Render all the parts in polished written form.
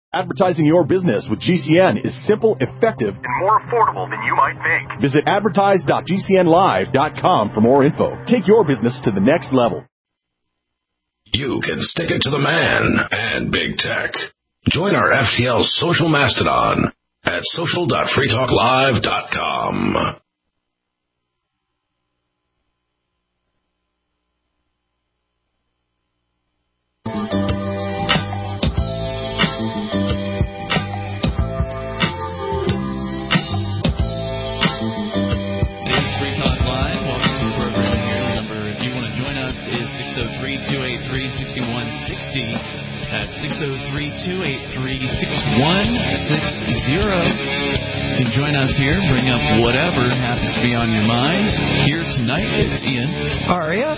Advertising your business with GCN is simple, effective, and more affordable than you might think. Visit advertise.gcnlive.com for more info. Take your business to the next level. You can stick it to the man and big tech. Join our FTL social mastodon at social.freetalklive.com. At 603-283-6160. You can join us here, bring up whatever happens to be on your mind. Here tonight, it's Ian. Aria.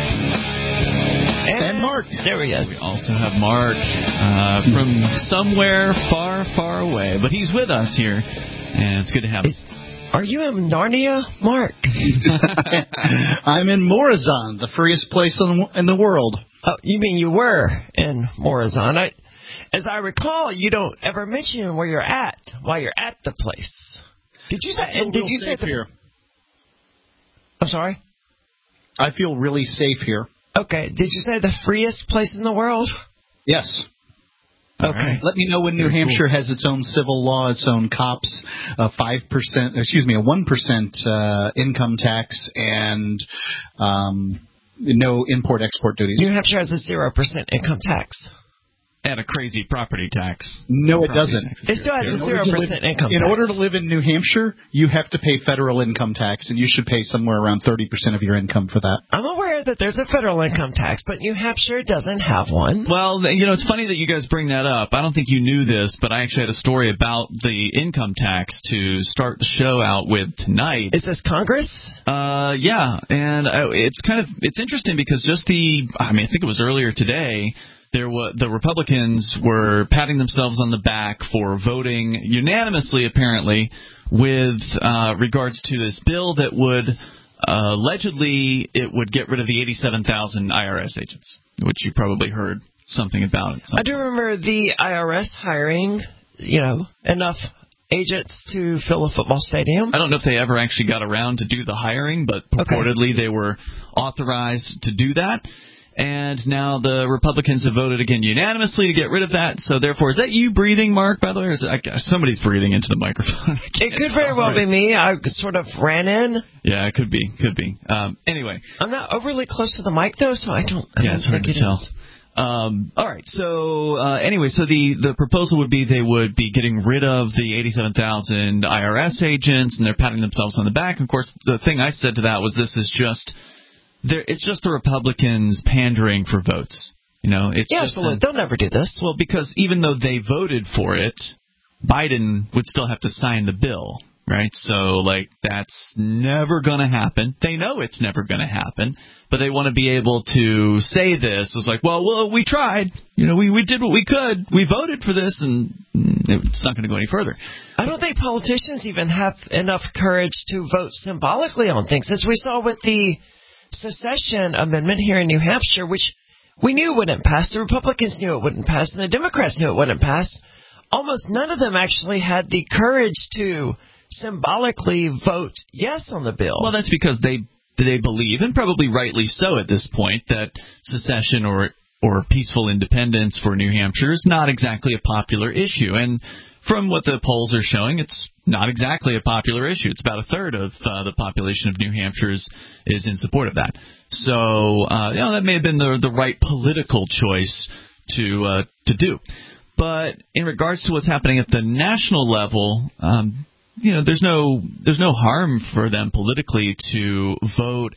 And Mark. There he is. We also have Mark from somewhere far, far away. But he's with us here, and it's good to have him. Are you in Narnia, Mark? I'm in Morazan, the freest place in the world. Oh, you mean you were in Morazan? As I recall, you don't ever mention where you're at while you're at the place. Did you say? And did you say here? I'm sorry. I feel really safe here. Okay. Did you say the freest place in the world? Yes. Okay. Right. Let me know when New Hampshire has its own civil law, its own cops, a 1% income tax, and no import-export duties. New Hampshire has a 0% income tax. And a crazy property tax. No, it doesn't. It still has a 0% income tax. In order to live in New Hampshire, you have to pay federal income tax, and you should pay somewhere around 30% of your income for that. I'm aware that there's a federal income tax, but New Hampshire doesn't have one. Well, it's funny that you guys bring that up. I don't think you knew this, but I actually had a story about the income tax to start the show out with tonight. Is this Congress? Yeah, and it's interesting because I think it was earlier today. The Republicans were patting themselves on the back for voting unanimously, apparently, with regards to this bill that would allegedly it would get rid of the 87,000 IRS agents, which you probably heard something about. I do remember the IRS hiring, enough agents to fill a football stadium. I don't know if they ever actually got around to do the hiring, but purportedly they were authorized to do that. And now the Republicans have voted again unanimously to get rid of that. So therefore, is that you breathing, Mark, by the way? Or is somebody's breathing into the microphone? It could very well be me. I sort of ran in. Yeah, it could be. Anyway. I'm not overly close to the mic, though, so I don't it's hard to tell. All right. So anyway, so the proposal would be they would be getting rid of the 87,000 IRS agents, and they're patting themselves on the back. Of course, the thing I said to that was this is just... It's just the Republicans pandering for votes. Absolutely. They'll never do this. Well, because even though they voted for it, Biden would still have to sign the bill, right? So, that's never going to happen. They know it's never going to happen, but they want to be able to say this. It's well, we tried. We did what we could. We voted for this, and it's not going to go any further. I don't think politicians even have enough courage to vote symbolically on things, as we saw with the secession amendment here in New Hampshire, which we knew wouldn't pass. The Republicans knew it wouldn't pass, and the Democrats knew it wouldn't pass. Almost none of them actually had the courage to symbolically vote yes on the bill. Well, that's because they believe, and probably rightly so at this point, that secession or peaceful independence for New Hampshire is not exactly a popular issue. And from what the polls are showing, it's not exactly a popular issue. It's about a third of the population of New Hampshire is in support of that. So, that may have been the right political choice to do. But in regards to what's happening at the national level, there's no harm for them politically to vote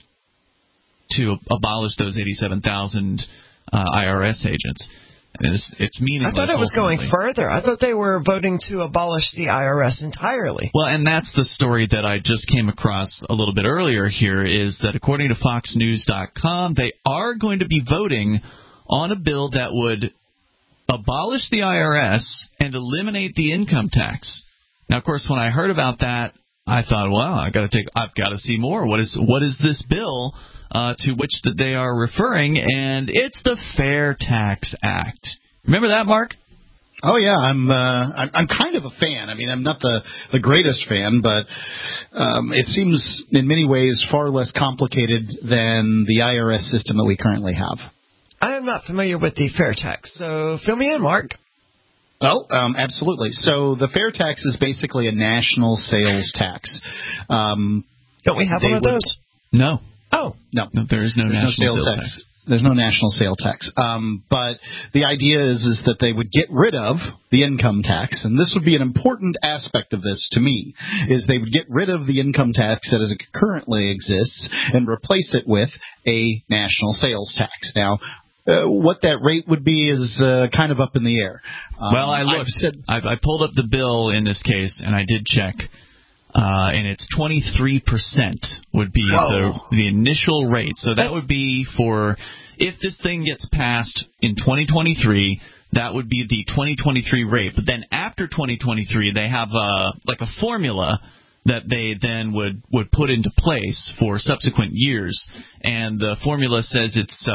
to abolish those 87,000 IRS agents. It's meaningless. I thought it was going further. I thought they were voting to abolish the IRS entirely. Well, and that's the story that I just came across a little bit earlier here, is that according to FoxNews.com, they are going to be voting on a bill that would abolish the IRS and eliminate the income tax. Now, of course, when I heard about that, I thought, well, I've got to see more. What is this bill to which that they are referring? And it's the Fair Tax Act. Remember that, Mark? Oh yeah, I'm kind of a fan. I mean, I'm not the greatest fan, but it seems in many ways far less complicated than the IRS system that we currently have. I am not familiar with the fair tax, so fill me in, Mark. Oh, absolutely. So the fair tax is basically a national sales tax. Don't we have one of those? No. Oh. No, there is no national sales tax. There's no national sales tax. But the idea is that they would get rid of the income tax, and this would be an important aspect of this to me, is they would get rid of the income tax that as it currently exists and replace it with a national sales tax. Now, what that rate would be is kind of up in the air. Well, I looked. I pulled up the bill in this case, and I did check. And it's 23% would be the initial rate. So that would be for, if this thing gets passed in 2023, that would be the 2023 rate. But then after 2023, they have a formula that they then would put into place for subsequent years. And the formula says it's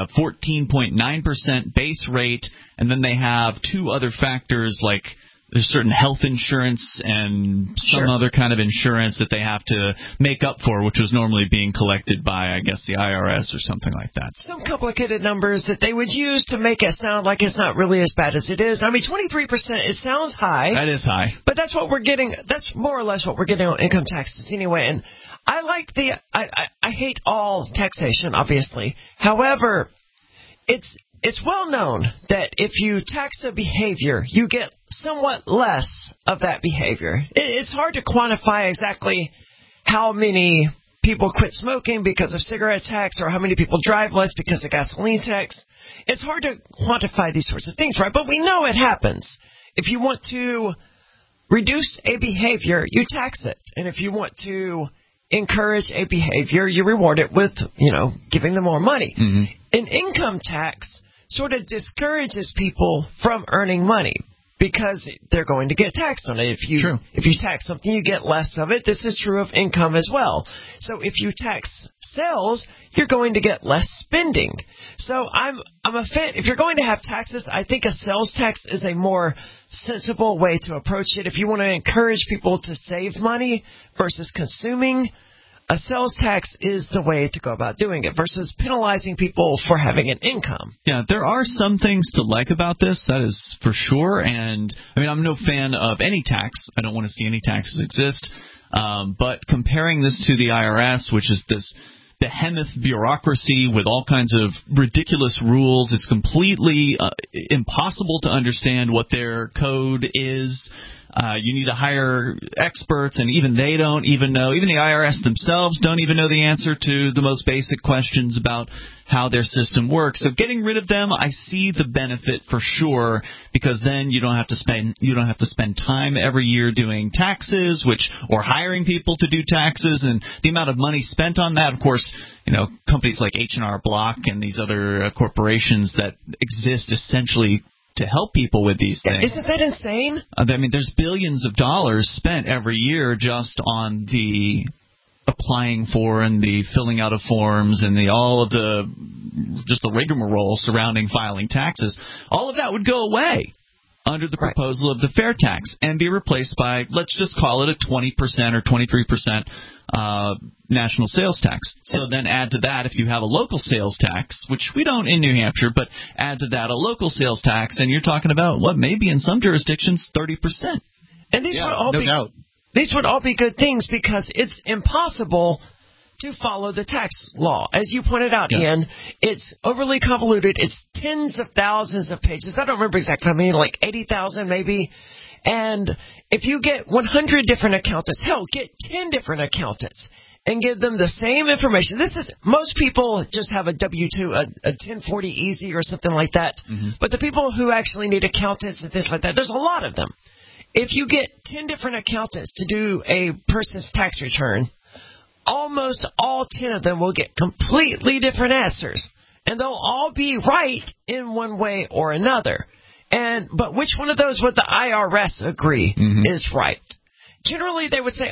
14.9% base rate, and then they have two other factors like there's certain health insurance and some other kind of insurance that they have to make up for, which was normally being collected by, I guess, the IRS or something like that. Some complicated numbers that they would use to make it sound like it's not really as bad as it is. I mean, 23%, it sounds high. That is high. But that's what we're getting. That's more or less what we're getting on income taxes anyway. And I like I hate all taxation, obviously. However, it's well known that if you tax a behavior, you get somewhat less of that behavior. It's hard to quantify exactly how many people quit smoking because of cigarette tax or how many people drive less because of gasoline tax. It's hard to quantify these sorts of things, right? But we know it happens. If you want to reduce a behavior, you tax it. And if you want to encourage a behavior, you reward it with, giving them more money. Mm-hmm. An income tax sort of discourages people from earning money because they're going to get taxed on it. If you tax something, you get less of it. This is true of income as well. So if you tax sales, you're going to get less spending. So I'm a fan. If you're going to have taxes, I think a sales tax is a more sensible way to approach it. If you want to encourage people to save money versus consuming, a sales tax is the way to go about doing it versus penalizing people for having an income. Yeah, there are some things to like about this, that is for sure. And, I'm no fan of any tax. I don't want to see any taxes exist. But comparing this to the IRS, which is this behemoth bureaucracy with all kinds of ridiculous rules, it's completely impossible to understand what their code is. You need to hire experts, and even they don't even know. Even the IRS themselves don't even know the answer to the most basic questions about how their system works. So getting rid of them, I see the benefit for sure, because then you don't have to spend time every year doing taxes, or hiring people to do taxes, and the amount of money spent on that. Of course, companies like H&R Block and these other corporations that exist essentially to help people with these things. Isn't that insane? There's billions of dollars spent every year just on the applying for and the filling out of forms and all of the rigmarole surrounding filing taxes. All of that would go away under the proposal of the fair tax and be replaced by, let's just call it a 20% or 23% national sales tax. So then add to that, if you have a local sales tax, which we don't in New Hampshire, but add to that a local sales tax, and you're talking about, maybe in some jurisdictions, 30%. And these would all be good things because it's impossible to follow the tax law. As you pointed out, Ian, it's overly convoluted. It's tens of thousands of pages. I don't remember exactly how many, like 80,000 maybe. And if you get 100 different accountants, get 10 different accountants and give them the same information. Most people just have a W-2, a 1040 easy or something like that. Mm-hmm. But the people who actually need accountants and things like that, there's a lot of them. If you get 10 different accountants to do a person's tax return, almost all 10 of them will get completely different answers. And they'll all be right in one way or another. But which one of those would the IRS agree is right? Generally, they would say,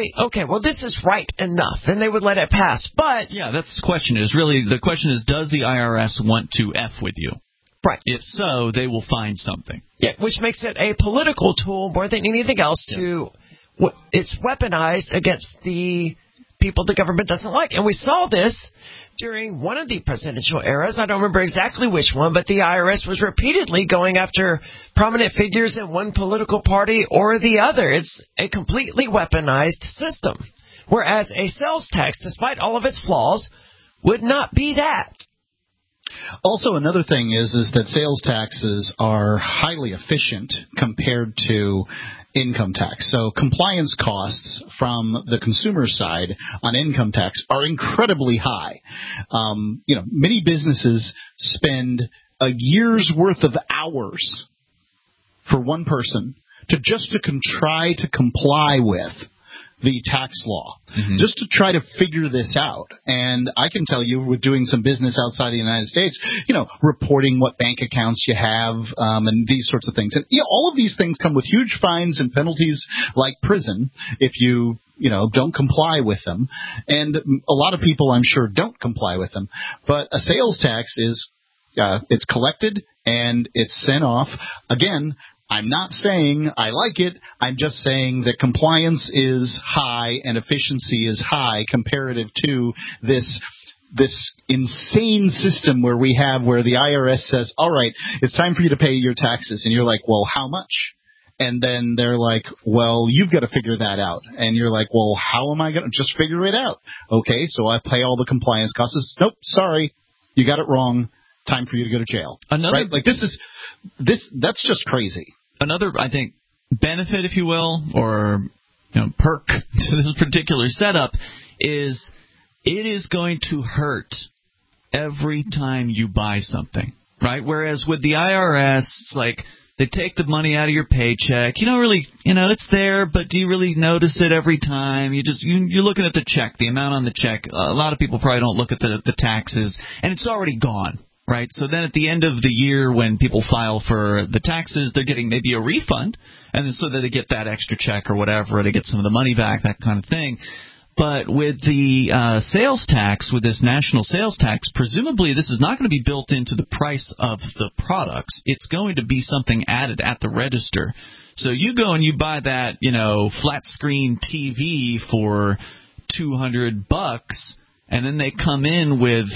this is right enough, and they would let it pass. But that's the question. The question is, does the IRS want to F with you? Right. If so, they will find something. Yeah, which makes it a political tool more than anything else. It's weaponized against the people the government doesn't like. And we saw this during one of the presidential eras. I don't remember exactly which one, but the IRS was repeatedly going after prominent figures in one political party or the other. It's a completely weaponized system. Whereas a sales tax, despite all of its flaws, would not be that. Also, another thing is that sales taxes are highly efficient compared to income tax. So compliance costs from the consumer side on income tax are incredibly high. Many businesses spend a year's worth of hours for one person to try to comply with the tax law, just to try to figure this out. And I can tell you, with doing some business outside the United States, reporting what bank accounts you have, and these sorts of things. And all of these things come with huge fines and penalties like prison if you don't comply with them. And a lot of people, I'm sure, don't comply with them. But a sales tax is, it's collected and it's sent off. Again, I'm not saying I like it. I'm just saying that compliance is high and efficiency is high comparative to this insane system where the IRS says, all right, it's time for you to pay your taxes. And you're like, well, how much? And then they're like, well, you've got to figure that out. And you're like, well, how am I going to just figure it out? Okay, so I pay all the compliance costs. Nope, sorry, you got it wrong. Time for you to go to jail. Right? Like that's just crazy. Another, I think, benefit, if you will, or perk to this particular setup is it is going to hurt every time you buy something, right? Whereas with the IRS, it's like they take the money out of your paycheck. You don't really, it's there, but do you really notice it every time? You're looking at the check, the amount on the check. A lot of people probably don't look at the taxes, and it's already gone. Right, so then at the end of the year when people file for the taxes, they're getting maybe a refund, and so that they get that extra check or whatever, or they get some of the money back, that kind of thing. But with the sales tax, with this national sales tax, presumably this is not going to be built into the price of the products. It's going to be something added at the register. So you go and you buy that, flat screen TV for $200, and then they come in with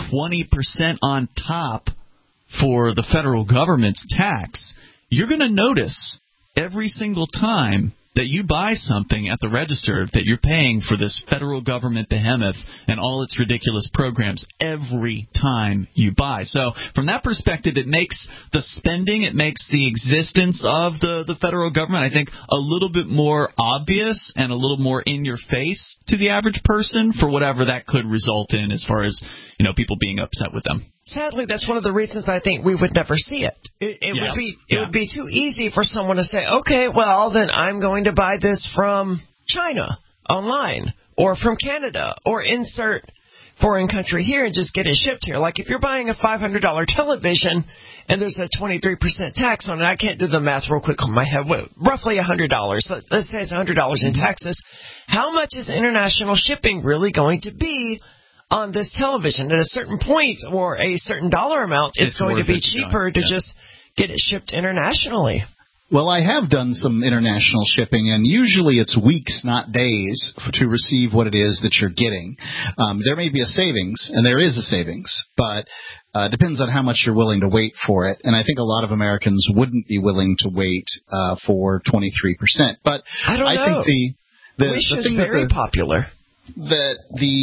20% on top for the federal government's tax. You're going to notice every single time that you buy something at the register that you're paying for this federal government behemoth and all its ridiculous programs every time you buy. So from that perspective, it makes the spending, it makes the existence of the federal government, I think, a little bit more obvious and a little more in your face to the average person for whatever that could result in as far as, people being upset with them. Sadly, that's one of the reasons I think we would never see it. It would be too easy for someone to say, okay, well, then I'm going to buy this from China online or from Canada or insert foreign country here and just get it shipped here. Like if you're buying a $500 television and there's a 23% tax on it, I can't do the math real quick on my head, roughly $100. Let's say it's $100 in taxes. How much is international shipping really going to be on this television? At a certain point or a certain dollar amount, it's going to be cheaper to just get it shipped internationally. Well, I have done some international shipping, and usually it's weeks, not days, to receive what it is that you're getting. There may be a savings, and there is a savings, but it depends on how much you're willing to wait for it. And I think a lot of Americans wouldn't be willing to wait for 23%. But I don't know. Think Wish is very popular. That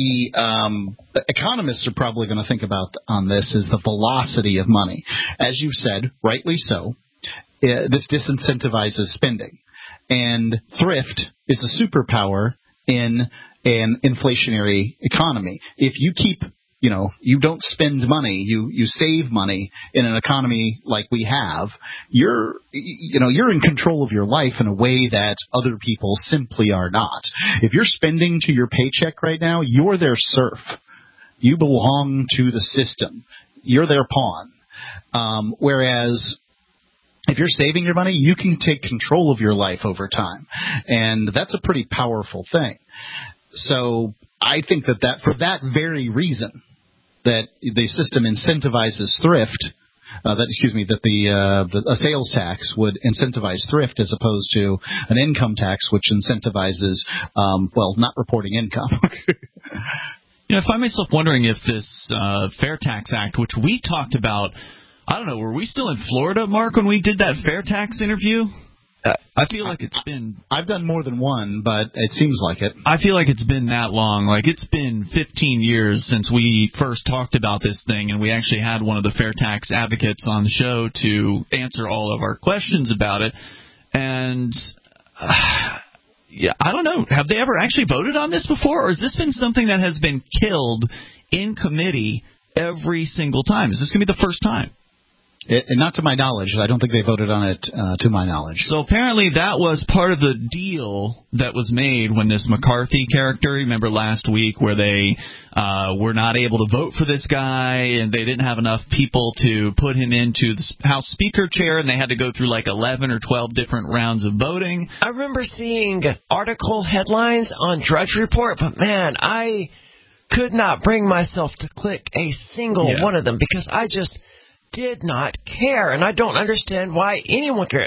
the economists are probably going to think about on this is the velocity of money. As you said, rightly so, this disincentivizes spending. And thrift is a superpower in an inflationary economy. If you keep, you don't spend money, you save money in an economy like we have, you're in control of your life in a way that other people simply are not. If you're spending to your paycheck right now, you're their serf. You belong to the system. You're their pawn. Whereas if you're saving your money, you can take control of your life over time. And that's a pretty powerful thing. So I think that for that very reason, that the system incentivizes thrift, a sales tax would incentivize thrift as opposed to an income tax, which incentivizes, not reporting income. I find myself wondering if this Fair Tax Act, which we talked about, I don't know, were we still in Florida, Mark, when we did that Fair Tax interview? I feel like it's been... I've done more than one, but it seems like it. I feel like it's been that long. Like, it's been 15 years since we first talked about this thing, and we actually had one of the fair tax advocates on the show to answer all of our questions about it. And, I don't know. Have they ever actually voted on this before, or has this been something that has been killed in committee every single time? Is this going to be the first time? Not to my knowledge. I don't think they voted on it to my knowledge. So apparently that was part of the deal that was made when this McCarthy character, remember last week, where they were not able to vote for this guy and they didn't have enough people to put him into the House Speaker chair, and they had to go through like 11 or 12 different rounds of voting. I remember seeing article headlines on Drudge Report, but man, I could not bring myself to click a single one of them because I just did not care, and I don't understand why anyone cared.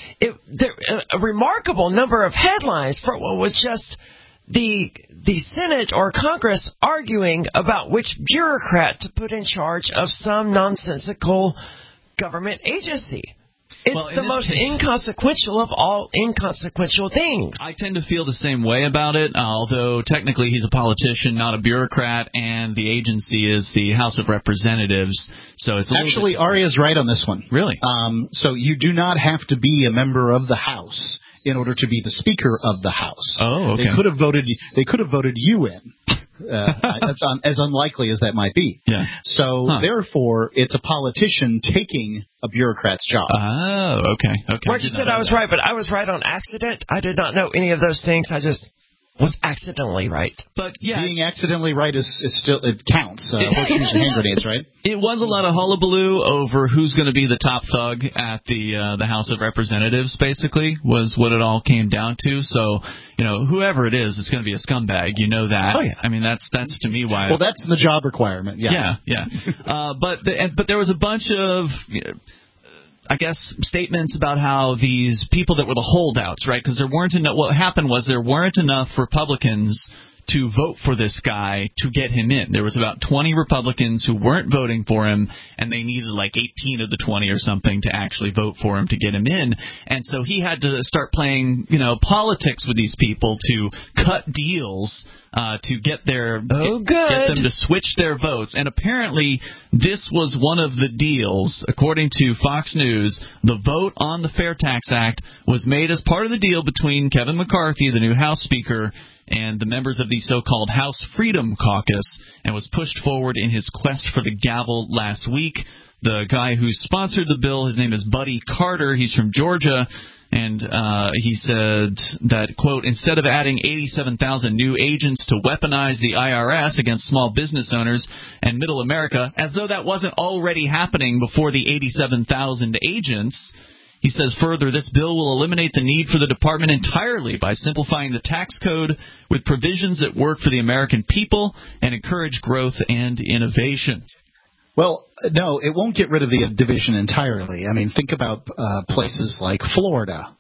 A remarkable number of headlines for what was just the Senate or Congress arguing about which bureaucrat to put in charge of some nonsensical government agency. It's the most inconsequential of all inconsequential things. I tend to feel the same way about it, although technically he's a politician, not a bureaucrat, and the agency is the House of Representatives. So it's actually, Aria's right on this one. Really? So you do not have to be a member of the House in order to be the Speaker of the House. Oh, okay. They could have voted you in. That's as unlikely as that might be. Yeah. So therefore, it's a politician taking a bureaucrat's job. Oh, okay. Mark, you said I was right, but I was right on accident. I did not know any of those things. I just was accidentally right. But yeah, being accidentally right is still, it counts. Horseshoes and hand grenades, right? It was a lot of hullabaloo over who's going to be the top thug at the House of Representatives. Basically, was what it all came down to. So, whoever it is, it's going to be a scumbag. You know that. Oh yeah. I mean, that's to me why. Well, that's the job requirement. Yeah. Yeah. But there was a bunch of, I guess, statements about how these people that were the holdouts, right? Because what happened was there weren't enough Republicans to vote for this guy to get him in. There was about 20 Republicans who weren't voting for him, and they needed like 18 of the 20 or something to actually vote for him to get him in. And so he had to start playing, politics with these people to cut deals to get get them to switch their votes. And apparently this was one of the deals. According to Fox News, the vote on the Fair Tax Act was made as part of the deal between Kevin McCarthy, the new House Speaker, and the members of the so-called House Freedom Caucus, and was pushed forward in his quest for the gavel last week. The guy who sponsored the bill, his name is Buddy Carter. He's from Georgia. And he said that, quote, instead of adding 87,000 new agents to weaponize the IRS against small business owners and middle America, as though that wasn't already happening before the 87,000 agents, he says further, this bill will eliminate the need for the department entirely by simplifying the tax code with provisions that work for the American people and encourage growth and innovation. Well, no, it won't get rid of the division entirely. I mean, think about places like Florida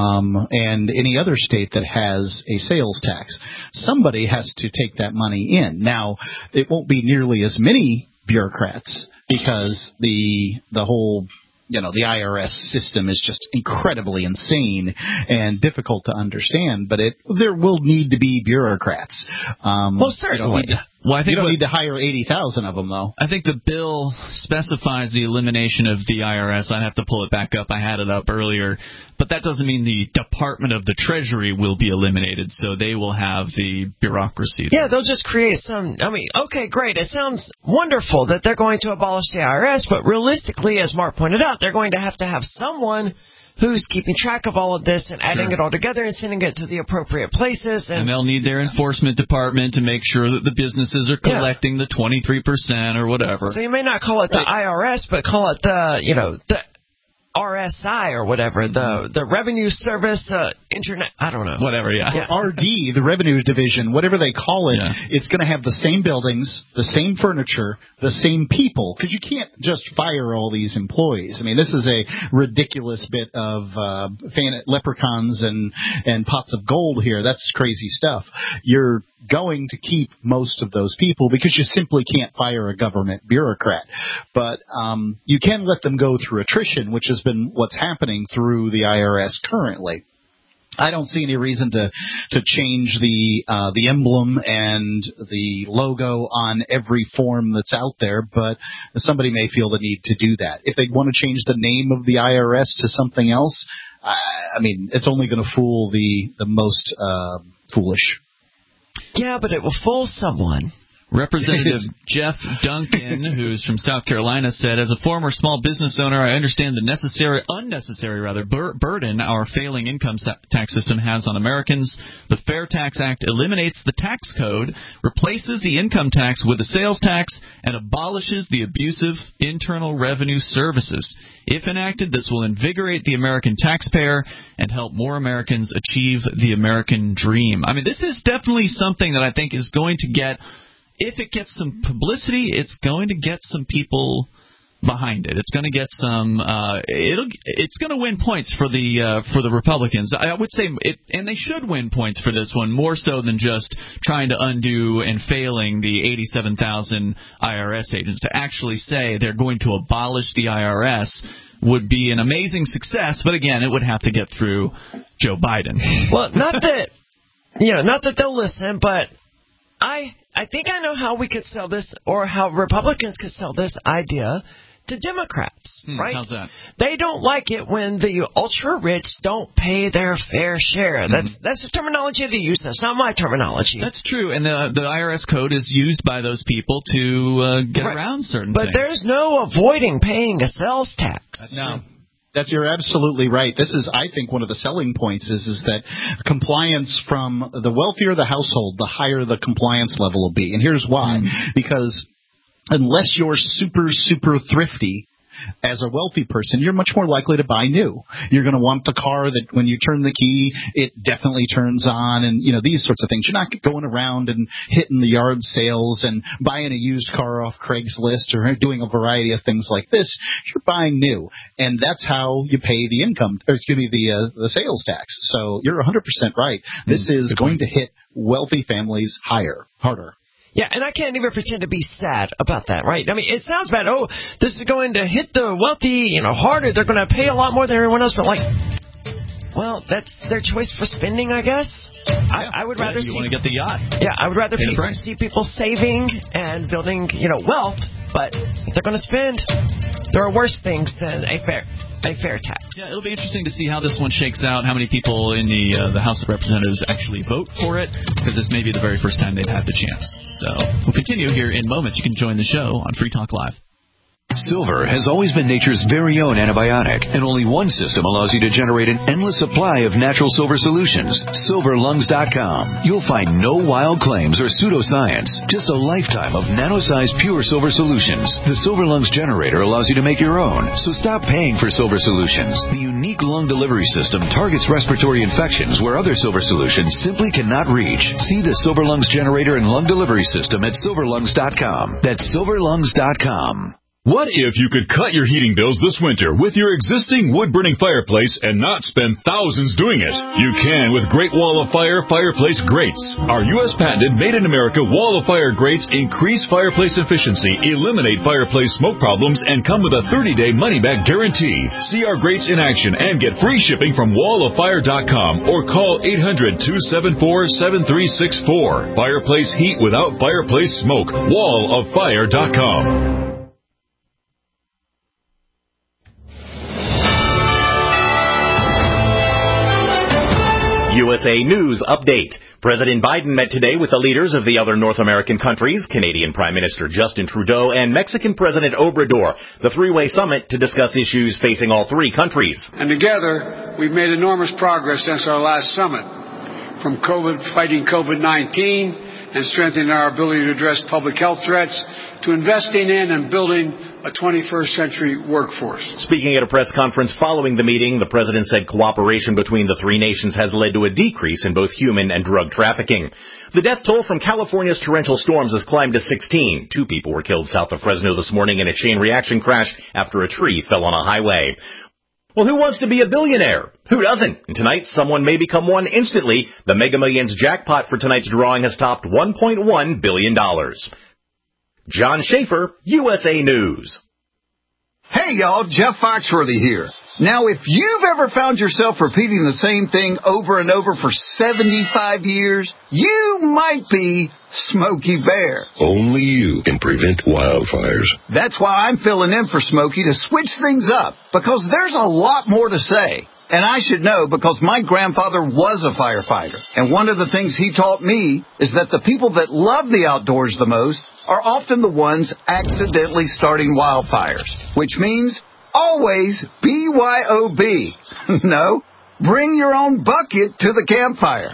and any other state that has a sales tax. Somebody has to take that money in. Now, it won't be nearly as many bureaucrats because the whole the IRS system is just incredibly insane and difficult to understand, but there will need to be bureaucrats. Well, certainly. You don't need to hire 80,000 of them, though. I think the bill specifies the elimination of the IRS. I'd have to pull it back up. I had it up earlier. But that doesn't mean the Department of the Treasury will be eliminated, so they will have the bureaucracy there. Yeah, they'll just create okay, great. It sounds wonderful that they're going to abolish the IRS, but realistically, as Mark pointed out, they're going to have someone who's keeping track of all of this and adding it all together and sending it to the appropriate places. And they'll need their enforcement department to make sure that the businesses are collecting the 23% or whatever. So you may not call it the IRS, but call it the RSI or whatever, the Revenue Service Internet, I don't know. Whatever, yeah. Or RD, the Revenue Division, whatever they call it, it's going to have the same buildings, the same furniture, the same people, because you can't just fire all these employees. I mean, this is a ridiculous bit of leprechauns and pots of gold here. That's crazy stuff. You're going to keep most of those people because you simply can't fire a government bureaucrat. But you can let them go through attrition, which has been what's happening through the IRS currently. I don't see any reason to change the emblem and the logo on every form that's out there, but somebody may feel the need to do that. If they want to change the name of the IRS to something else, I mean, it's only going to fool the most foolish. Yeah, but it will fool someone. Representative Jeff Duncan, who's from South Carolina, said, as a former small business owner, I understand the unnecessary burden our failing income tax system has on Americans. The Fair Tax Act eliminates the tax code, replaces the income tax with a sales tax, and abolishes the abusive Internal Revenue Services. If enacted, this will invigorate the American taxpayer and help more Americans achieve the American dream. I mean, this is definitely something that I think is going to get... If it gets some publicity, it's going to get some people behind it. It's going to get some. It's going to win points for the Republicans. I would say, and they should win points for this one more so than just trying to undo and failing the 87,000 IRS agents. To actually say they're going to abolish the IRS would be an amazing success. But again, it would have to get through Joe Biden. Well, not that they'll listen, but I think I know how we could sell this, or how Republicans could sell this idea to Democrats, right? How's that? They don't like it when the ultra-rich don't pay their fair share. That's the terminology they use. That's not my terminology. That's true, and the IRS code is used by those people to get around certain things. But there's no avoiding paying a sales tax. No. You're absolutely right. This is, I think, one of the selling points is that compliance from the wealthier the household, the higher the compliance level will be. And here's why. Because unless you're super, super thrifty, as a wealthy person, you're much more likely to buy new. You're going to want the car that when you turn the key, it definitely turns on, and these sorts of things. You're not going around and hitting the yard sales and buying a used car off Craigslist or doing a variety of things like this. You're buying new, and that's how you pay the the sales tax. So you're 100% right. This is going to hit wealthy families harder. Yeah, and I can't even pretend to be sad about that, right? I mean, it sounds bad. Oh, this is going to hit the wealthy, harder. They're going to pay a lot more than everyone else. But, well, that's their choice for spending, I guess. I would rather you want to get the yacht. Yeah, I would rather see people saving and building, wealth. But if they're going to spend, there are worse things than a fair tax. Yeah, it'll be interesting to see how this one shakes out, how many people in the House of Representatives actually vote for it, because this may be the very first time they've had the chance. So we'll continue here in moments. You can join the show on Free Talk Live. Silver has always been nature's very own antibiotic, and only one system allows you to generate an endless supply of natural silver solutions. SilverLungs.com. You'll find no wild claims or pseudoscience, just a lifetime of nano-sized pure silver solutions. The Silver Lungs generator allows you to make your own, so stop paying for silver solutions. The unique lung delivery system targets respiratory infections where other silver solutions simply cannot reach. See the Silver Lungs generator and lung delivery system at SilverLungs.com. That's SilverLungs.com. What if you could cut your heating bills this winter with your existing wood-burning fireplace and not spend thousands doing it? You can with Great Wall of Fire fireplace grates. Our U.S. patented made-in-America Wall of Fire grates increase fireplace efficiency, eliminate fireplace smoke problems, and come with a 30-day money-back guarantee. See our grates in action and get free shipping from walloffire.com or call 800-274-7364. Fireplace heat without fireplace smoke. walloffire.com. USA News Update. President Biden met today with the leaders of the other North American countries, Canadian Prime Minister Justin Trudeau and Mexican President Obrador, the three-way summit to discuss issues facing all three countries. And together, we've made enormous progress since our last summit, from fighting COVID-19 and strengthening our ability to address public health threats, to investing in and building a 21st century workforce. Speaking at a press conference following the meeting, the president said cooperation between the three nations has led to a decrease in both human and drug trafficking. The death toll from California's torrential storms has climbed to 16. 2 people were killed south of Fresno this morning in a chain reaction crash after a tree fell on a highway. Well, who wants to be a billionaire? Who doesn't? And tonight, someone may become one instantly. The Mega Millions jackpot for tonight's drawing has topped $1.1 billion. John Schaefer, USA News. Hey, y'all, Jeff Foxworthy here. Now, if you've ever found yourself repeating the same thing over and over for 75 years, you might be Smokey Bear. Only you can prevent wildfires. That's why I'm filling in for Smokey to switch things up, because there's a lot more to say. And I should know because my grandfather was a firefighter. And one of the things he taught me is that the people that love the outdoors the most are often the ones accidentally starting wildfires, which means always BYOB. No, bring your own bucket to the campfire.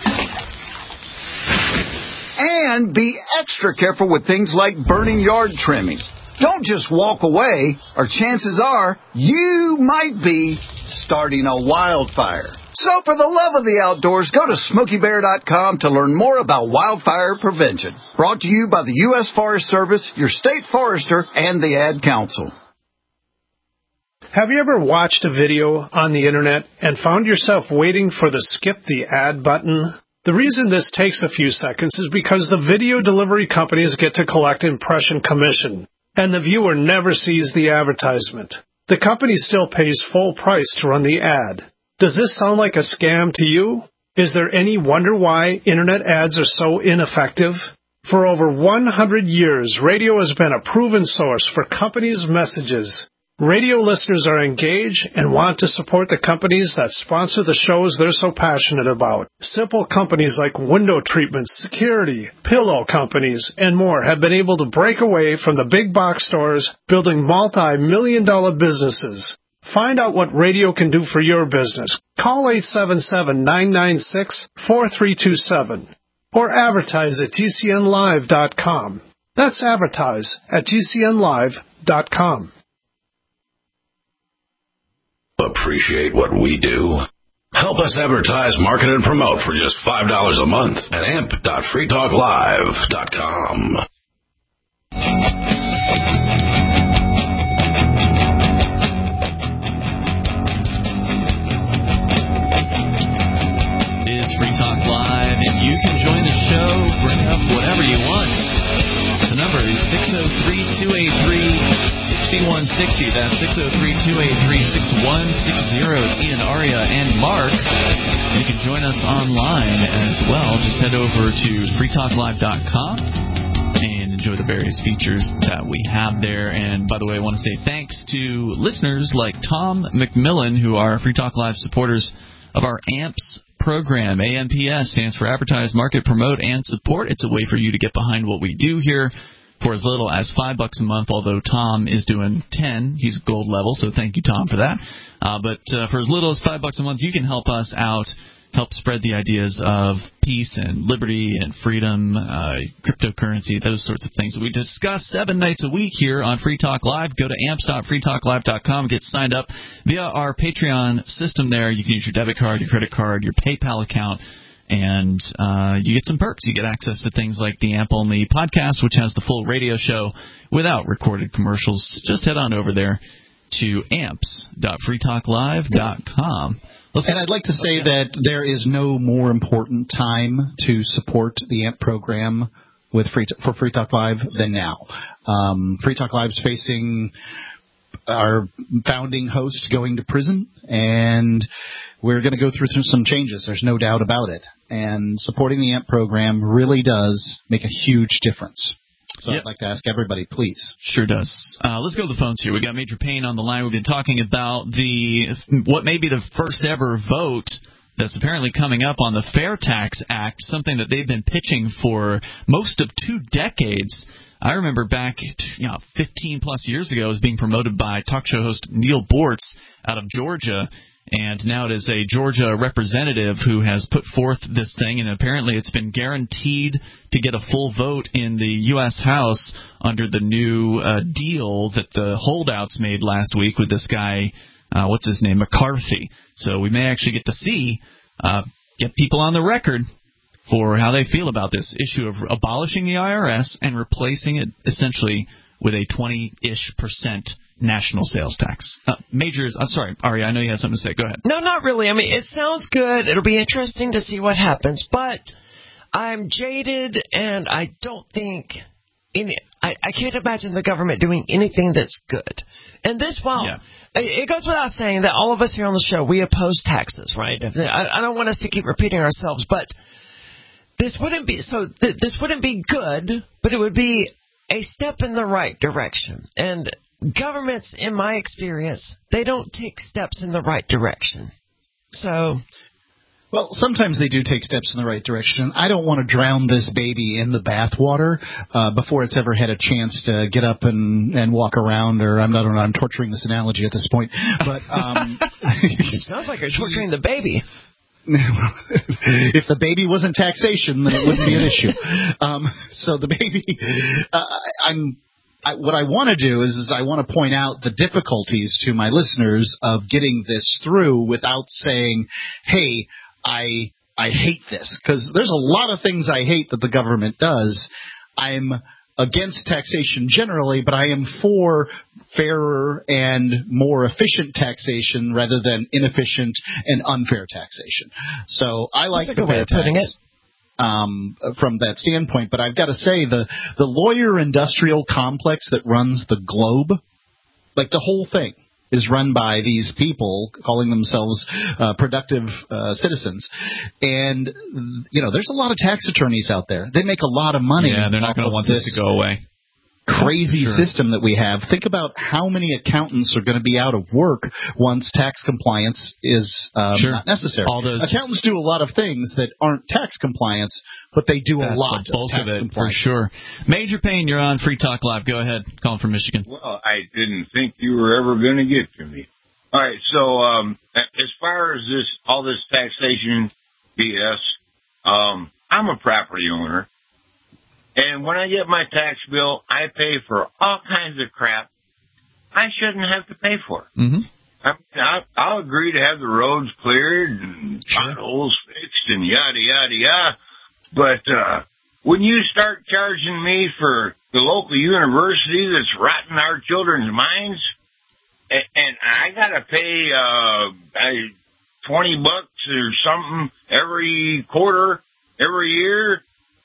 And be extra careful with things like burning yard trimmings. Don't just walk away, or chances are you might be starting a wildfire. So for the love of the outdoors, go to SmokeyBear.com to learn more about wildfire prevention. Brought to you by the U.S. Forest Service, your state forester, and the Ad Council. Have you ever watched a video on the internet and found yourself waiting for the skip the ad button? The reason this takes a few seconds is because the video delivery companies get to collect impression commission, and the viewer never sees the advertisement. The company still pays full price to run the ad. Does this sound like a scam to you? Is there any wonder why internet ads are so ineffective? For over 100 years, radio has been a proven source for companies' messages. Radio listeners are engaged and want to support the companies that sponsor the shows they're so passionate about. Simple companies like window treatments, security, pillow companies, and more have been able to break away from the big box stores, building multi-million-dollar businesses. Find out what radio can do for your business. Call 877-996-4327 or advertise at GCNlive.com. That's advertise at GCNlive.com. Appreciate what we do? Help us advertise, market, and promote for just $5 a month at amp.freetalklive.com. It's Free Talk Live, and you can join the show, bring up whatever you want. The number is 603-283-6160. That's 603-283-6160. It's Ian, Aria, and Mark. You can join us online as well. Just head over to freetalklive.com and enjoy the various features that we have there. And by the way, I want to say thanks to listeners like Tom McMillan, who are Free Talk Live supporters of our AMPS program. AMPS stands for Advertise, Market, Promote, and Support. It's a way for you to get behind what we do here for as little as $5 a month, although Tom is doing 10. He's gold level, so thank you, Tom, for that. But for as little as $5 a month, you can help us out, help spread the ideas of peace and liberty and freedom, cryptocurrency, those sorts of things that we discuss 7 nights a week here on Free Talk Live. Go to amps.freetalklive.com, get signed up via our Patreon system there. You can use your debit card, your credit card, your PayPal account, and you get some perks. You get access to things like the AMP Only podcast, which has the full radio show without recorded commercials. Just head on over there to amps.freetalklive.com. And I'd like to say that there is no more important time to support the AMP program for Free Talk Live than now. Free Talk Live's facing our founding host going to prison, and we're going to go through some changes. There's no doubt about it. And supporting the AMP program really does make a huge difference. So I'd like to ask everybody, please. Sure does. Let's go to the phones here. We got Major Payne on the line. We've been talking about what may be the first ever vote that's apparently coming up on the Fair Tax Act, something that they've been pitching for most of 2 decades. I remember back 15 plus years ago, it was being promoted by talk show host Neil Bortz out of Georgia. And now it is a Georgia representative who has put forth this thing, and apparently it's been guaranteed to get a full vote in the U.S. House under the new deal that the holdouts made last week with this guy, what's his name, McCarthy. So we may actually get to see, get people on the record for how they feel about this issue of abolishing the IRS and replacing it essentially with a 20-ish% national sales tax. Majors, I'm sorry, Ari, I know you had something to say. Go ahead. No, not really. I mean, it sounds good. It'll be interesting to see what happens. But I'm jaded, and I don't think I can't imagine the government doing anything that's good. And this, it goes without saying that all of us here on the show, we oppose taxes, right? I don't want us to keep repeating ourselves, but this wouldn't be good, but it would be a step in the right direction. And governments, in my experience, they don't take steps in the right direction. So, well, sometimes they do take steps in the right direction. I don't want to drown this baby in the bathwater before it's ever had a chance to get up and walk around. Or I'm torturing this analogy at this point, but it sounds like you're torturing the baby. If the baby wasn't taxation, then it wouldn't be an issue. So the baby, what I want to do is I want to point out the difficulties to my listeners of getting this through without saying, hey, I hate this. Because there's a lot of things I hate that the government does. I'm against taxation generally, but I am for fairer and more efficient taxation rather than inefficient and unfair taxation. So I like the fair tax from that standpoint, but I've got to say the lawyer industrial complex that runs the globe, like the whole thing, is run by these people calling themselves productive citizens. And, there's a lot of tax attorneys out there. They make a lot of money. Yeah, they're not going to want this to go away. Crazy system that we have. Think about how many accountants are going to be out of work once tax compliance is not necessary. Accountants do a lot of things that aren't tax compliance, but they do a lot the bulk of tax of it, compliance. for sure. Major Payne, you're on Free Talk Live. Go ahead. Calling from Michigan. Well, I didn't think you were ever going to get to me. All right, so as far as all this taxation BS, I'm a property owner. And when I get my tax bill, I pay for all kinds of crap I shouldn't have to pay for. Mm-hmm. I'll agree to have the roads cleared and potholes fixed and yada, yada, yada. But when you start charging me for the local university that's rotting our children's minds, and I got to pay $20 or something every quarter, every year,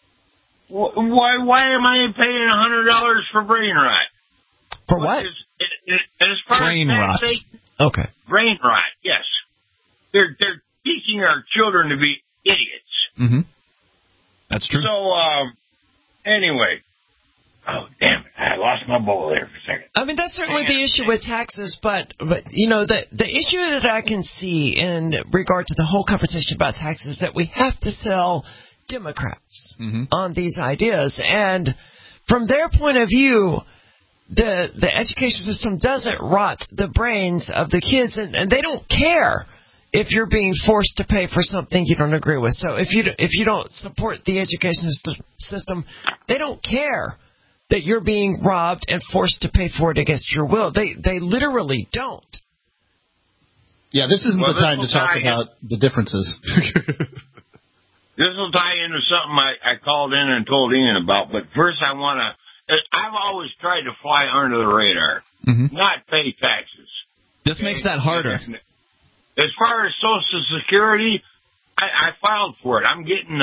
why am I paying $100 for brain rot? For what? Brain rot. Okay. Brain rot, yes. They're teaching our children to be idiots. Mm-hmm. That's true. So, anyway. Oh, damn it. I lost my bowl there for a second. I mean, that's certainly the issue with taxes, but the issue that I can see in regard to the whole conversation about taxes is that we have to sell Democrats on these ideas. And from their point of view, the education system doesn't rot the brains of the kids, and they don't care if you're being forced to pay for something you don't agree with. So if you don't support the education system, they don't care that you're being robbed and forced to pay for it against your will. They literally don't. Yeah, this isn't the time to talk about the differences. This will tie into something I called in and told Ian about, but first I've always tried to fly under the radar, not pay taxes. This makes that harder. As far as Social Security, I filed for it. I'm getting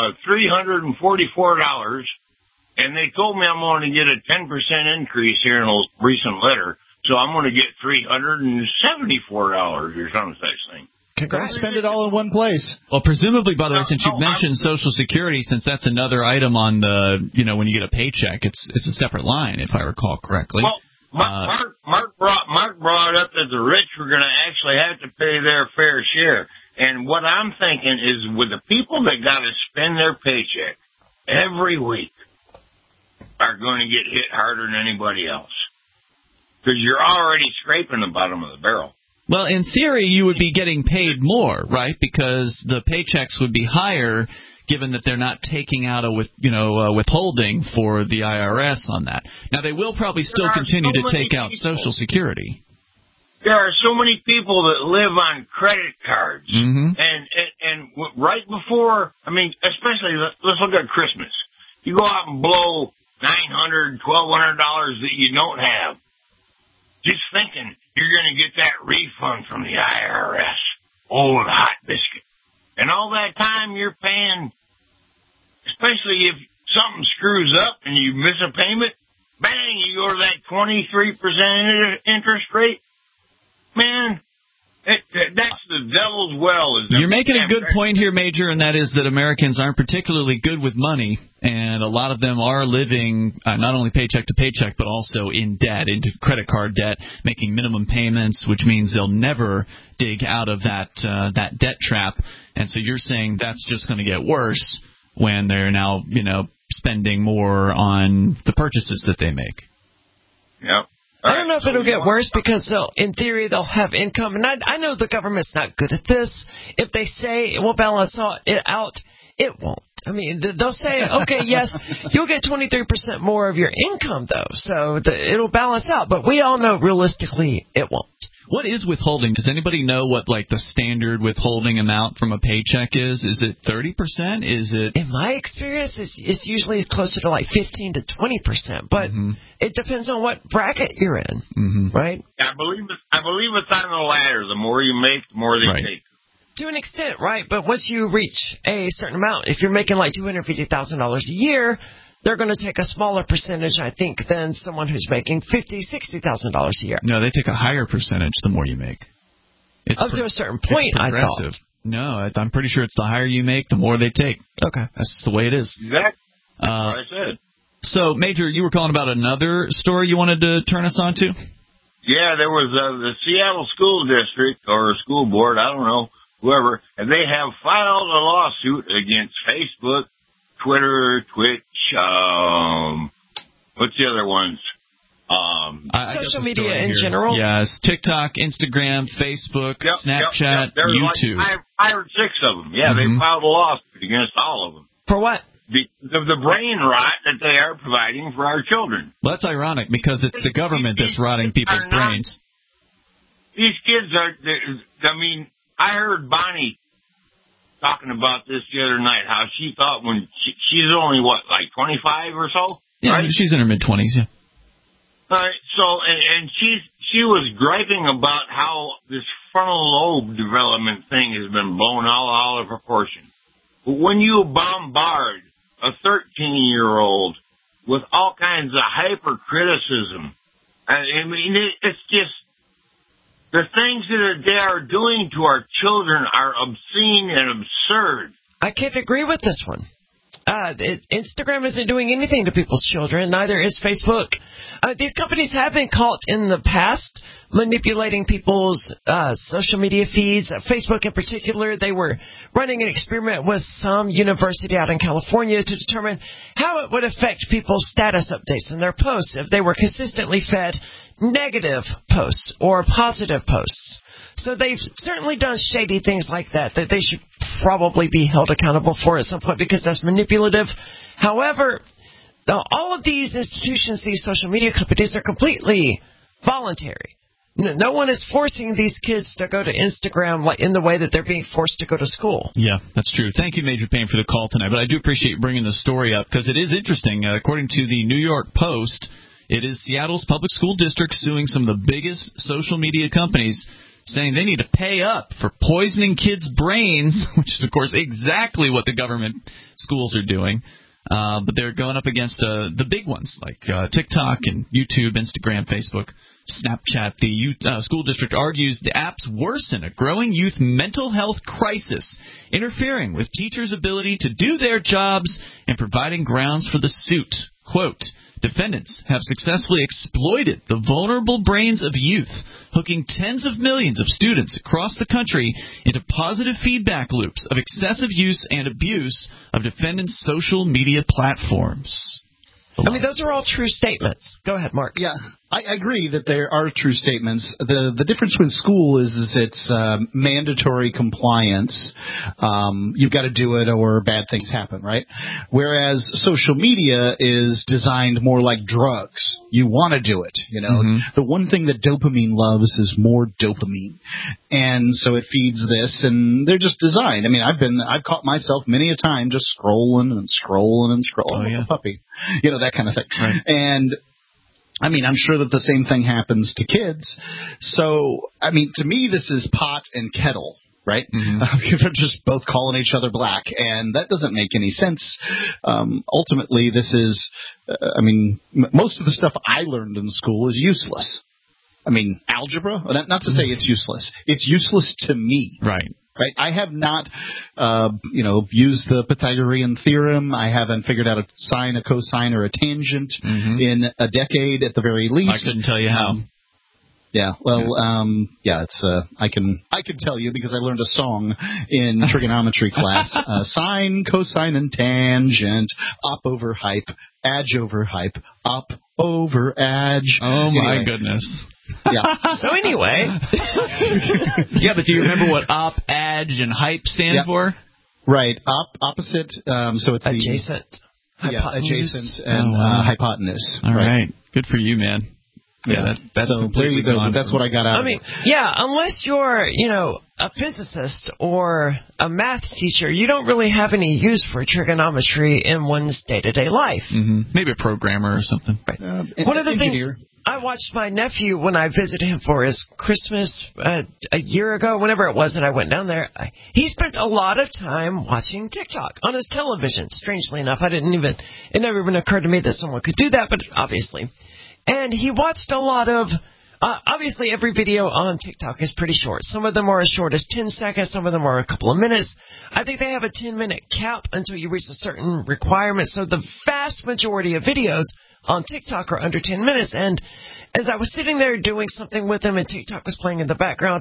$344, and they told me I'm going to get a 10% increase here in a recent letter, so I'm going to get $374 or some such thing. Congrats. Spend it all in one place. Well, presumably, by the way, since you've mentioned Social Security, since that's another item on the, when you get a paycheck, it's a separate line, if I recall correctly. Well, Mark brought up that the rich were going to actually have to pay their fair share. And what I'm thinking is with the people that got to spend their paycheck every week are going to get hit harder than anybody else. Because you're already scraping the bottom of the barrel. Well, in theory, you would be getting paid more, right? Because the paychecks would be higher, given that they're not taking out a withholding for the IRS on that. Now, they will probably still continue to take out Social Security. There are so many people that live on credit cards, and right before, especially let's look at Christmas. You go out and blow $900, $1,200 that you don't have, just thinking you're going to get that refund from the IRS. Oh, the hot biscuit. And all that time you're paying, especially if something screws up and you miss a payment, bang, you go to that 23% interest rate. Man, that's the devil's well. You're making a good point here, Major, and that is that Americans aren't particularly good with money, and a lot of them are living not only paycheck to paycheck, but also in debt, into credit card debt, making minimum payments, which means they'll never dig out of that debt trap. And so you're saying that's just going to get worse when they're now, spending more on the purchases that they make. Yep. I don't know if it'll get worse because, in theory, they'll have income. And I know the government's not good at this. If they say it will balance it out, it won't. They'll say, okay, yes, you'll get 23% more of your income, though. So it'll balance out. But we all know realistically it won't. What is withholding? Does anybody know what, the standard withholding amount from a paycheck is? Is it 30%? Is it? In my experience, it's usually closer to 15 to 20%. But it depends on what bracket you're in, right? I believe it's on the ladder. The more you make, the more they take. To an extent, right? But once you reach a certain amount, if you're making $250,000 a year, they're going to take a smaller percentage, I think, than someone who's making $50,000, $60,000 a year. No, they take a higher percentage the more you make. Up to a certain point, I thought. No, I'm pretty sure it's the higher you make, the more they take. Okay. That's the way it is. Exactly. That's what I said. So, Major, you were calling about another story you wanted to turn us on to? Yeah, there was the Seattle School District, or school board, I don't know, whoever, and they have filed a lawsuit against Facebook, Twitter, Twitch, what's the other ones? Social media in general? Yes, TikTok, Instagram, Facebook, Snapchat, YouTube. 5 or 6 of them. Yeah, they filed a lawsuit against all of them. For what? The brain rot that they are providing for our children. Well, that's ironic because it's the government that's rotting people's brains. These kids are, I heard Bonnie talking about this the other night, how she thought when she's only, 25 or so? Yeah, right? She's in her mid-20s, yeah. All right, so, and she was griping about how this frontal lobe development thing has been blown all out of proportion. But when you bombard a 13-year-old with all kinds of hypercriticism, it's just, the things that they are doing to our children are obscene and absurd. I can't agree with this one. Instagram isn't doing anything to people's children. Neither is Facebook. These companies have been caught in the past manipulating people's social media feeds. Facebook in particular, they were running an experiment with some university out in California to determine how it would affect people's status updates in their posts if they were consistently fed negative posts or positive posts. So they've certainly done shady things like that they should probably be held accountable for at some point because that's manipulative. However, all of these institutions, these social media companies, are completely voluntary. No one is forcing these kids to go to Instagram in the way that they're being forced to go to school. Yeah, that's true. Thank you, Major Payne, for the call tonight. But I do appreciate you bringing the story up because it is interesting. According to the New York Post, it is Seattle's public school district suing some of the biggest social media companies, saying they need to pay up for poisoning kids' brains, which is, of course, exactly what the government schools are doing. But they're going up against the big ones like TikTok and YouTube, Instagram, Facebook, Snapchat. The school district argues the apps worsen a growing youth mental health crisis, interfering with teachers' ability to do their jobs and providing grounds for the suit. Quote, defendants have successfully exploited the vulnerable brains of youth, hooking tens of millions of students across the country into positive feedback loops of excessive use and abuse of defendants' social media platforms. Those are all true statements. Go ahead, Mark. Yeah. I agree that there are true statements. The difference with school is it's mandatory compliance. You've got to do it or bad things happen, right? Whereas social media is designed more like drugs. You want to do it, you know. Mm-hmm. The one thing that dopamine loves is more dopamine. And so it feeds this, and they're just designed. I mean, I've caught myself many a time just scrolling and scrolling and scrolling like a puppy. You know, that kind of thing. Right. And I mean, I'm sure that the same thing happens to kids. So, I mean, to me, this is pot and kettle, right? Mm-hmm. They're just both calling each other black, and that doesn't make any sense. Ultimately, this is, most of the stuff I learned in school is useless. I mean, algebra, not to say it's useless. It's useless to me. Right. Right. I have not, used the Pythagorean theorem. I haven't figured out a sine, a cosine, or a tangent in a decade at the very least. I couldn't tell you how. Yeah. Well, it's I can tell you because I learned a song in trigonometry class. Sine, cosine, and tangent. Op over hype. Adj over hype. Op over adj. Oh my goodness. Yeah. So anyway. Yeah, but do you remember what op, adj, and hype stand for? Right. Opposite. So it's adjacent. Adjacent and hypotenuse. All right. Good for you, man. Yeah, that's so there you go. That's what I got out of it. Unless you're, a physicist or a math teacher, you don't really have any use for trigonometry in one's day-to-day life. Mm-hmm. Maybe a programmer or something. Right. One of the things I watched my nephew when I visited him for his Christmas a year ago, whenever it was that I went down there, he spent a lot of time watching TikTok on his television. Strangely enough, it never even occurred to me that someone could do that, but obviously. And he watched a lot of, obviously every video on TikTok is pretty short. Some of them are as short as 10 seconds. Some of them are a couple of minutes. I think they have a 10-minute cap until you reach a certain requirement. So the vast majority of videos on TikTok are under 10 minutes. And as I was sitting there doing something with him and TikTok was playing in the background,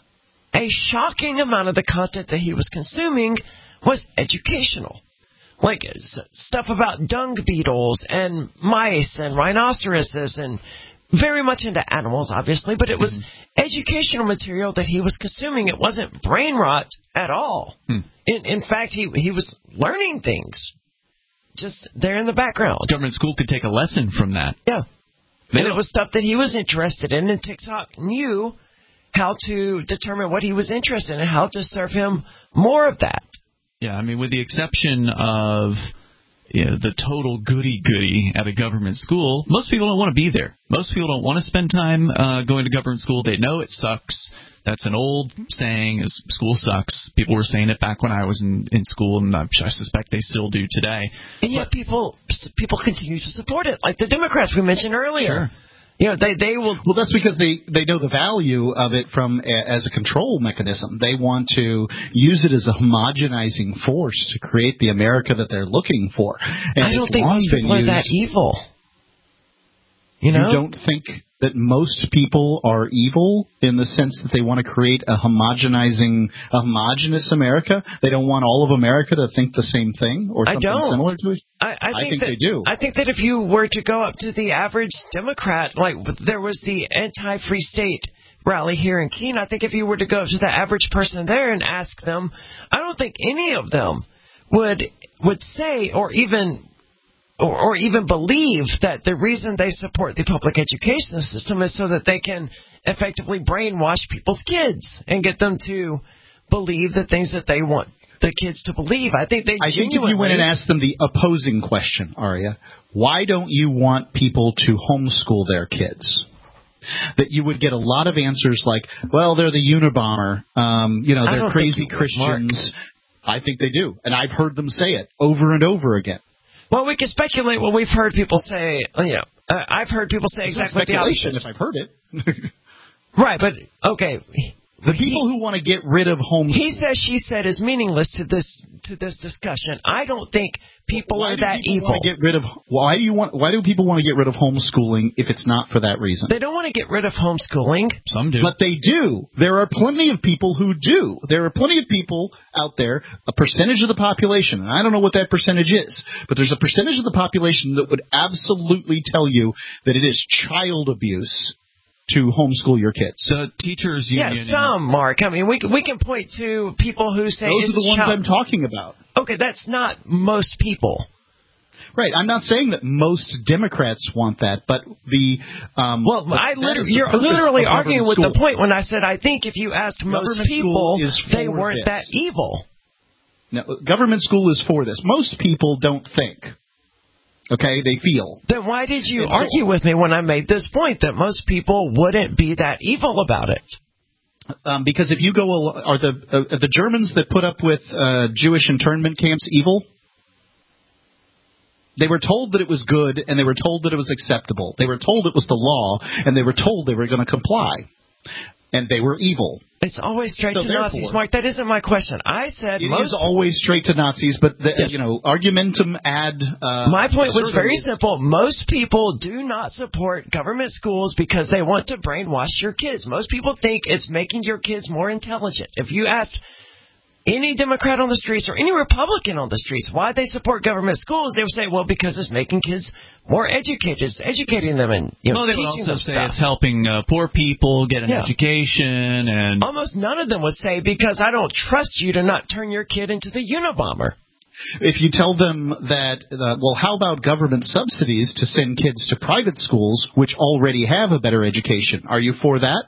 a shocking amount of the content that he was consuming was educational. Like stuff about dung beetles and mice and rhinoceroses and very much into animals, obviously, but it was educational material that he was consuming. It wasn't brain rot at all. In fact, he was learning things just there in the background. Government school could take a lesson from that. Yeah. And it was stuff that he was interested in, and TikTok knew how to determine what he was interested in and how to serve him more of that. Yeah, I mean, with the exception of the total goody-goody at a government school, most people don't want to be there. Most people don't want to spend time going to government school. They know it sucks. That's an old saying, is school sucks. People were saying it back when I was in school, and I suspect they still do today. And yet people continue to support it, like the Democrats we mentioned earlier. Sure. They will. Well, that's because they know the value of it as a control mechanism. They want to use it as a homogenizing force to create the America that they're looking for. And I don't think most people are that evil. You don't think that most people are evil in the sense that they want to create a homogenous America? They don't want all of America to think the same thing or something similar to it? I think they do. I think that if you were to go up to the average Democrat, like there was the anti-free state rally here in Keene, I think if you were to go up to the average person there and ask them, I don't think any of them would say or even believe that the reason they support the public education system is so that they can effectively brainwash people's kids and get them to believe the things that they want the kids to believe. I think if you went and asked them the opposing question, Aria, why don't you want people to homeschool their kids? That you would get a lot of answers like, well, they're the Unabomber, they're crazy Christians. I think they do, and I've heard them say it over and over again. Well, we can speculate what we've heard people say. I've heard people say exactly the opposite. If I've heard it. Right, but, okay, The people who want to get rid of homeschooling. He said, she said is meaningless to this discussion. I don't think people are that evil. Why do people want to get rid of homeschooling if it's not for that reason? They don't want to get rid of homeschooling. Some do. But they do. There are plenty of people who do. There are plenty of people out there, a percentage of the population, and I don't know what that percentage is, but there's a percentage of the population that would absolutely tell you that it is child abuse to homeschool your kids. The teachers union. Yes, some, Mark. I mean, we can point to people who say those are the ones I'm talking about. Okay, that's not most people. Right. I'm not saying that most Democrats want that, but you're literally arguing with the point when I said I think if you asked most people, they weren't that evil. No, government school is for this. Most people don't think. Okay, they feel. Then why did you argue with me when I made this point that most people wouldn't be that evil about it? Because if you go, are the Germans that put up with Jewish internment camps evil? They were told that it was good, and they were told that it was acceptable. They were told it was the law, and they were told they were going to comply. And they were evil. It's always straight to Nazis, Mark. That isn't my question. I said it is always straight to Nazis, but argumentum ad. My point was very simple. Most people do not support government schools because they want to brainwash your kids. Most people think it's making your kids more intelligent. If you ask any Democrat on the streets or any Republican on the streets why they support government schools, they would say, well, because it's making kids more educated. It's educating them and they would also say it's helping poor people get an education. And almost none of them would say, because I don't trust you to not turn your kid into the Unabomber. If you tell them that, how about government subsidies to send kids to private schools, which already have a better education? Are you for that?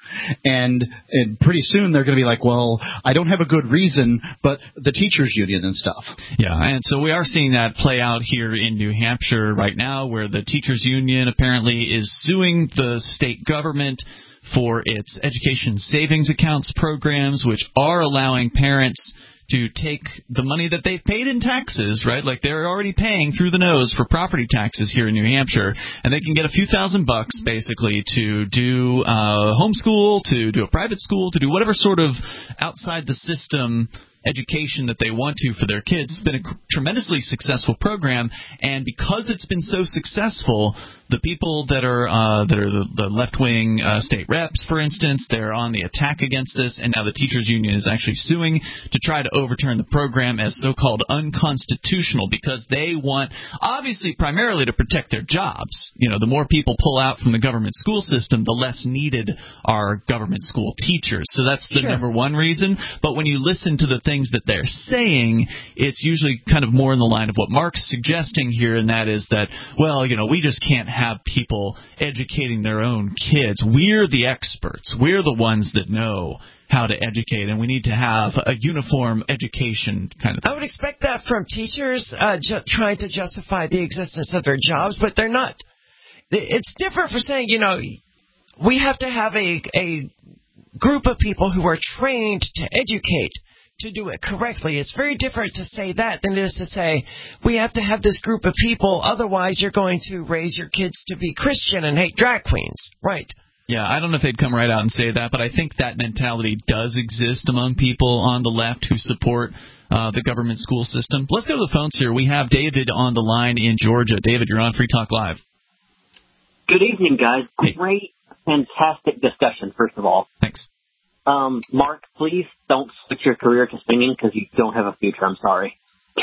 And pretty soon they're going to be like, well, I don't have a good reason, but the teachers union and stuff. Yeah, and so we are seeing that play out here in New Hampshire right now, where the teachers union apparently is suing the state government for its education savings accounts programs, which are allowing parents to take the money that they've paid in taxes, right? Like they're already paying through the nose for property taxes here in New Hampshire, and they can get a few $1,000 basically to do homeschool, to do a private school, to do whatever sort of outside the system education that they want to for their kids. It's been a tremendously successful program, and because it's been so successful, the people that are the left-wing state reps, for instance, they're on the attack against this, and now the teachers union is actually suing to try to overturn the program as so-called unconstitutional, because they want, obviously, primarily to protect their jobs. You know, the more people pull out from the government school system, the less needed are government school teachers. So that's the number one reason. But when you listen to the things that they're saying, it's usually kind of more in the line of what Mark's suggesting here, and that is that, well, you know, we just can't have people educating their own kids. We're the experts. We're the ones that know how to educate, and we need to have a uniform education kind of thing. I would expect that from teachers trying to justify the existence of their jobs, but they're not. It's different for saying, you know, we have to have a group of people who are trained to educate, to do it correctly. It's very different to say that than it is to say we have to have this group of people, otherwise you're going to raise your kids to be Christian and hate drag queens. Right. Yeah, I don't know if they'd come right out and say that, but I think that mentality does exist among people on the left who support the government school system. Let's go to the phones here. We have David on the line in Georgia. David, you're on Free Talk Live. Good evening, guys. Hey. Great, fantastic discussion, first of all. Thanks. Mark, please don't switch your career to singing because you don't have a future. I'm sorry.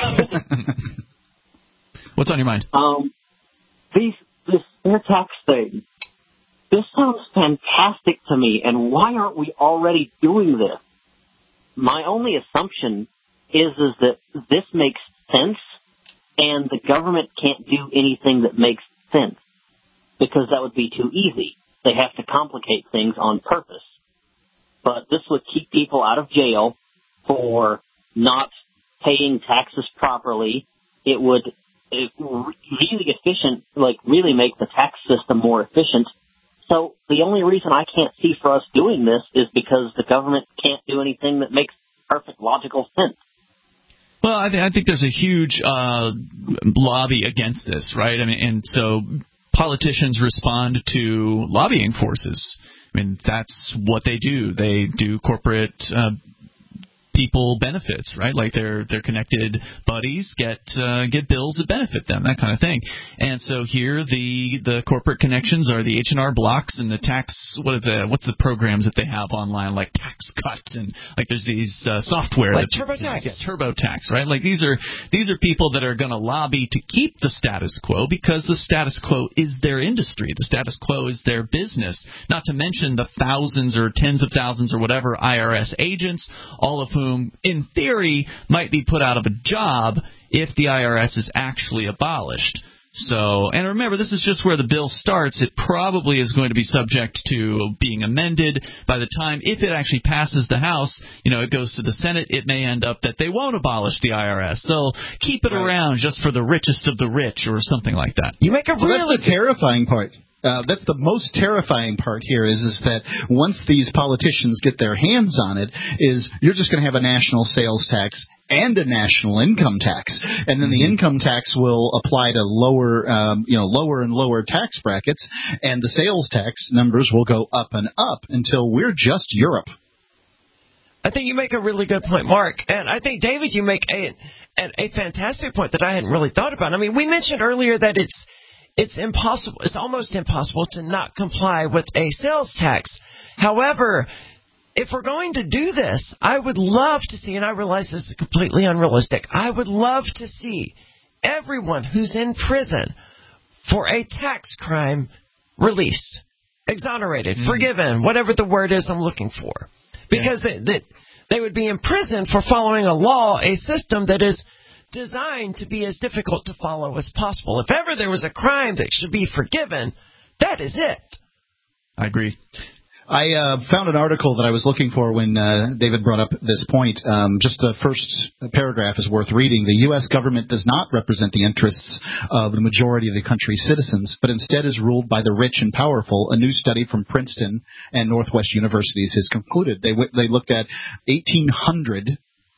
What's on your mind? This air tax thing. This sounds fantastic to me, and why aren't we already doing this? My only assumption is that this makes sense, and the government can't do anything that makes sense, because that would be too easy. They have to complicate things on purpose. But this would keep people out of jail for not paying taxes properly. It would really efficient, like really make the tax system more efficient. So the only reason I can't see for us doing this is because the government can't do anything that makes perfect logical sense. Well, I think there's a huge lobby against this, right? I mean, and so politicians respond to lobbying forces. I mean, that's what they do. They do corporate people benefits, right? Like their connected buddies get bills that benefit them, that kind of thing. And so here the corporate connections are the H&R Blocks and the tax. What's the programs that they have online, like Tax Cut, and like there's these software like TurboTax. Yeah, TurboTax, right? Like these are people that are going to lobby to keep the status quo because the status quo is their industry. The status quo is their business. Not to mention the thousands or tens of thousands or whatever IRS agents, all of whom, in theory, might be put out of a job if the IRS is actually abolished. So, and remember, this is just where the bill starts. It probably is going to be subject to being amended by the time, if it actually passes the House, it goes to the Senate. It may end up that they won't abolish the IRS. They'll keep it around just for the richest of the rich or something like that. You make a really that's the terrifying part. That's the most terrifying part here is that once these politicians get their hands on it, is you're just going to have a national sales tax and a national income tax, and then the income tax will apply to lower and lower tax brackets, and the sales tax numbers will go up and up until we're just Europe. I think you make a really good point, Mark, and I think, David, you make a fantastic point that I hadn't really thought about. I mean, we mentioned earlier that it's impossible. It's almost impossible to not comply with a sales tax. However, if we're going to do this, I would love to see, and I realize this is completely unrealistic, I would love to see everyone who's in prison for a tax crime released, exonerated, forgiven, whatever the word is I'm looking for. Because they would be in prison for following a law, a system that is designed to be as difficult to follow as possible. If ever there was a crime that should be forgiven, that is it. I agree. I found an article that I was looking for when David brought up this point. Just the first paragraph is worth reading. The U.S. government does not represent the interests of the majority of the country's citizens, but instead is ruled by the rich and powerful. A new study from Princeton and Northwest universities has concluded. They looked at 1,800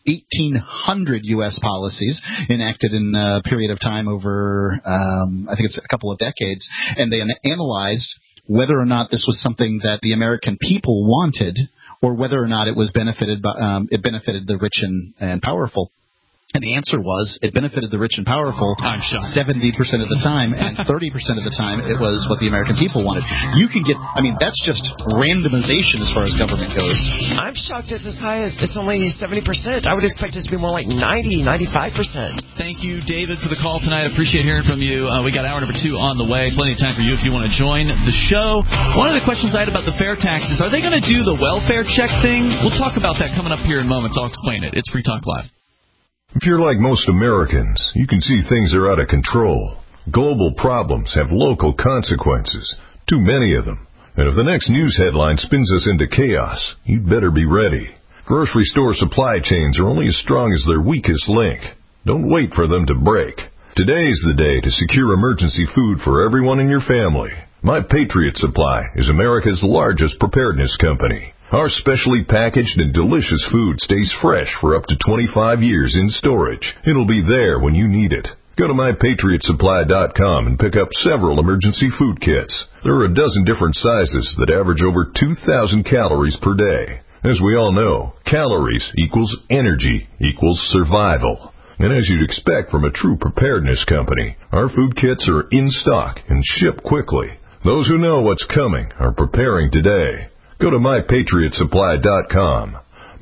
U.S. policies enacted in a period of time over, I think it's a couple of decades, and they analyzed whether or not this was something that the American people wanted, or whether or not it was benefited the rich and powerful. And the answer was it benefited the rich and powerful 70% of the time, and 30% of the time it was what the American people wanted. You can get, that's just randomization as far as government goes. I'm shocked it's as high as it's only 70%. I would expect it to be more like 90, 95%. Thank you, David, for the call tonight. I appreciate hearing from you. We got hour number 2 on the way. Plenty of time for you if you want to join the show. One of the questions I had about the fair taxes, are they going to do the welfare check thing? We'll talk about that coming up here in moments. I'll explain it. It's Free Talk Live. If you're like most Americans, you can see things are out of control. Global problems have local consequences, too many of them. And if the next news headline spins us into chaos, you'd better be ready. Grocery store supply chains are only as strong as their weakest link. Don't wait for them to break. Today's the day to secure emergency food for everyone in your family. My Patriot Supply is America's largest preparedness company. Our specially packaged and delicious food stays fresh for up to 25 years in storage. It'll be there when you need it. Go to MyPatriotSupply.com and pick up several emergency food kits. There are a dozen different sizes that average over 2,000 calories per day. As we all know, calories equals energy equals survival. And as you'd expect from a true preparedness company, our food kits are in stock and ship quickly. Those who know what's coming are preparing today. Go to MyPatriotSupply.com.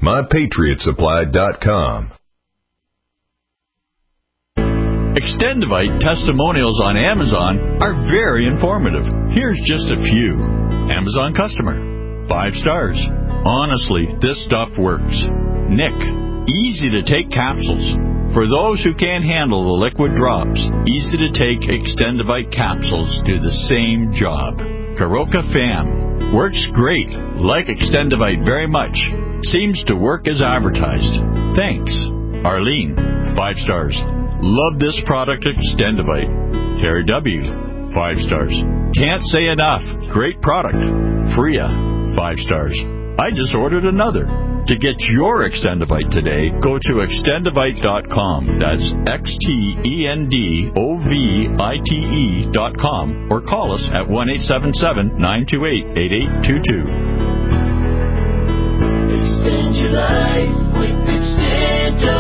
MyPatriotSupply.com. Extendivite testimonials on Amazon are very informative. Here's just a few. Amazon customer. 5 stars. Honestly, this stuff works. Nick. Easy to take capsules. For those who can't handle the liquid drops, easy to take Extendivite capsules do the same job. Karoka Fam. Works great. Like Extendivite very much. Seems to work as advertised. Thanks. Arlene. 5 stars. Love this product, Extendivite. Terry W. 5 stars. Can't say enough. Great product. Freya. 5 stars. I just ordered another. To get your Extendovite today, go to extendovite.com. That's XTENDOVITE.com, or call us at 1-877-928-8822. Extend your life with Extendovite.